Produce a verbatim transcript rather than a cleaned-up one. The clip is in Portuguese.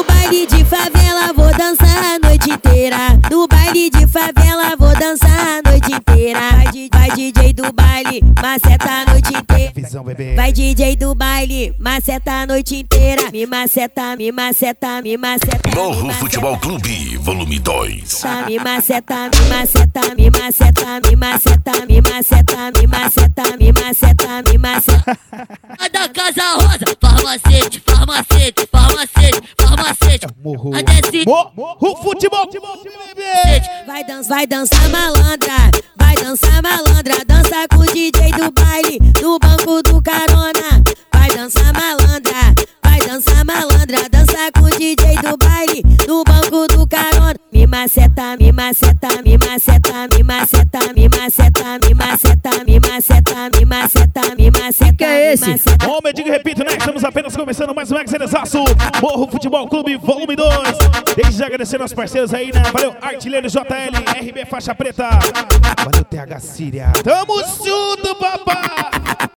No baile de favela vou dançar a noite inteira. No baile de favela vou dançar a noite inteira. Vai, vai D J do baile, maceta a noite inteira. Visão, bebê. Vai D J do baile, maceta a noite inteira. Me maceta, me maceta, me maceta. Morro Futebol Clube, volume dois. Me maceta, me maceta, me maceta, me maceta, me maceta, me maceta, me maceta, me maceta. Da Casa Rosa, farmacete, farmacete, farmacete, farmacete. Morro. A desce. Morro Futebol Clube, bebê. Vai dançar, vai dançar malandra, vai dançar malandra, dança com o D J do baile, no banco do carona. Vai dançar malandra, vai dançar malandra, dança com o D J do baile, no banco do carona. Me maceta, me maceta, me maceta, me maceta, me maceta, me maceta, me maceta, me maceta, me maceta. Que é esse? Homem, diga e repito, né? Estamos apenas começando mais um Exerezaço. Morro Futebol Clube, volume dois. Desde já agradecer aos parceiros aí, né? Valeu, Artilheiro J L, R B Faixa Preta. Valeu, T H Síria. Tamo junto, papai!